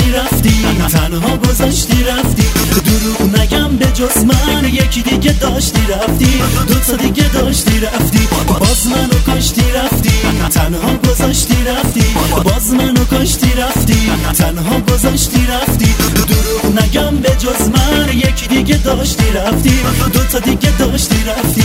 رفتی، تنها گذاشتی رفتی. دروغ نگم به جز من یکی دیگه داشتی رفتی، دوتا دیگه داشتی رفتی. باز منو کشتی رفتی، تنها گذاشتی رفتی. باز منو کشتی رفتی، تنها گذاشتی رفتی. دروغ نگم به جز من یکی دیگه داشتی رفتی، دوتا دیگه داشتی رفتی.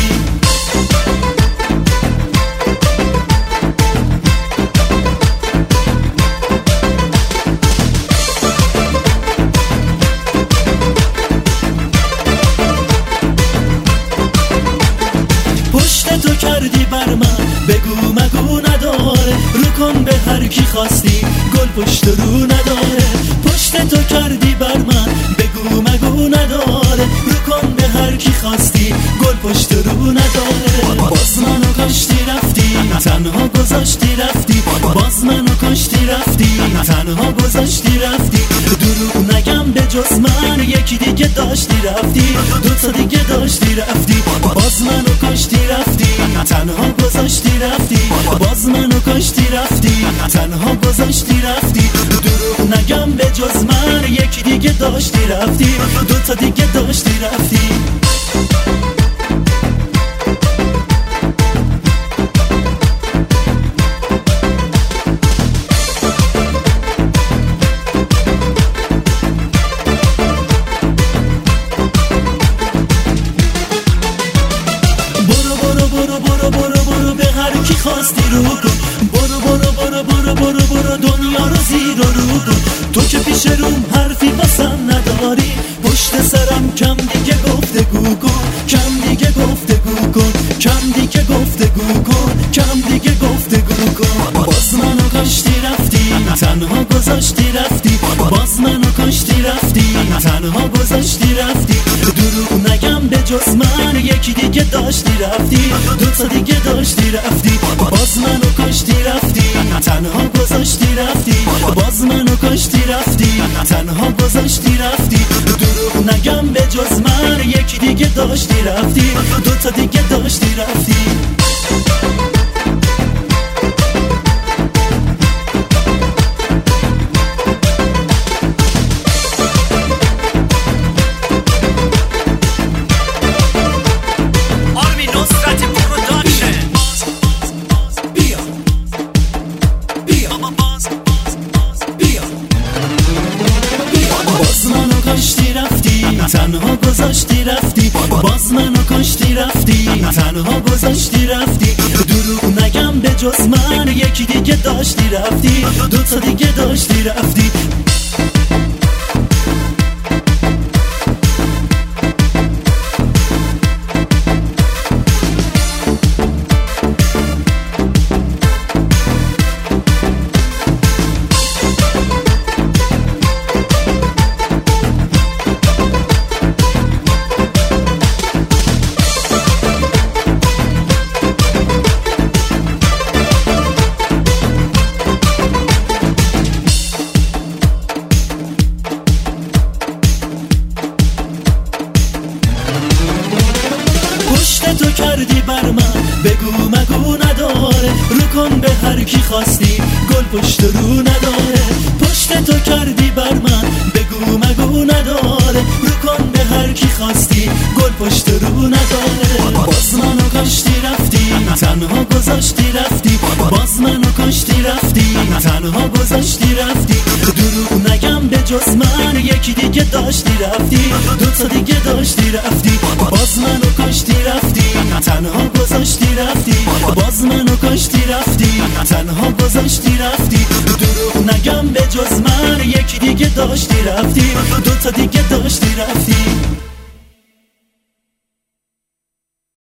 پشت تو کردی بر من، بگو مگو نداره. رو کن به هر کی خواستی، گل پشت رو نداره. پشت تو کردی بر من، بگو مگو نداره. رو کن به هر کی خواستی، گل پشت رو نداره. باز منو کشتی رفتی، تنها گذاشتی رفتی. باز منو کشتی رفتی، تنها گذاشتی رفتی. دروغ نگم به جز من یکی دیگه داشتی رفتی، دوتا دیگه داشتی رفتی. باز منو کشتی رفتی، تنها گذاشتی رفتی. باز منو کشتی رفتی، تنها گذاشتی رفتی. دروغ نگم به جز من یکی دیگه داشتی رفتی، دوتا دیگه داشتی رفتی. برو به هر کی خواستی رو کن. برو دنیا رو زیر و رو کن. تو که پیش روم حرفی واسم نداری، پشت سرم کم دیگه گفتگو کن. کم دیگه گفتگو کن، کم دیگه گفتگو کن، کم دیگه گفتگو کن. باز منو کشتی رفتی، تنها گذاشتی رفتی. باز منو کشتی رفتی، تنها گذاشتی رفتی. دروغ نگم به جز من یکی دیگه داشتی رفتی، دوتا دیگه داشتی رفتی. باز منو کشتی رفتی، تنها گذاشتی رفتی. باز منو کشتی رفتی، تنها گذاشتی رفتی. دروغ نگم به جز من یکی دیگه داشتی رفتی، دوتا دیگه داشتی رفتی. تنها گذاشتی رفتی. باز منو کشتی رفتی، تنها گذاشتی رفتی. دروغ نگم به جز من یکی دیگه داشتی رفتی، دوتا دیگه داشتی رفتی. تو کردی بر من، بگو مگو نداره. رو کن به هر کی خواستی، گل پشت رو نداره. پشت تو کردی بر من، بگو مگو نداره. رو کن به هر کی خواستی، گل پشت رو نداره. باز منو کشتی رفتی، تنها گذاشتی رفتی. باز منو کشتی رفتی، تنها گذاشتی رفتی. دروغ نگم به جز من یکی دیگه داشتی رفتی، دوتا دیگه داشتی رفتی. باز منو کشتی رفتی، تنها گذاشتی رفتی. باز منو کشتی رفتی، تنها گذاشتی رفتی. دروغ نگم به جز من یکی دیگه داشتی رفتی، دوتا دیگه داشتی رفتی.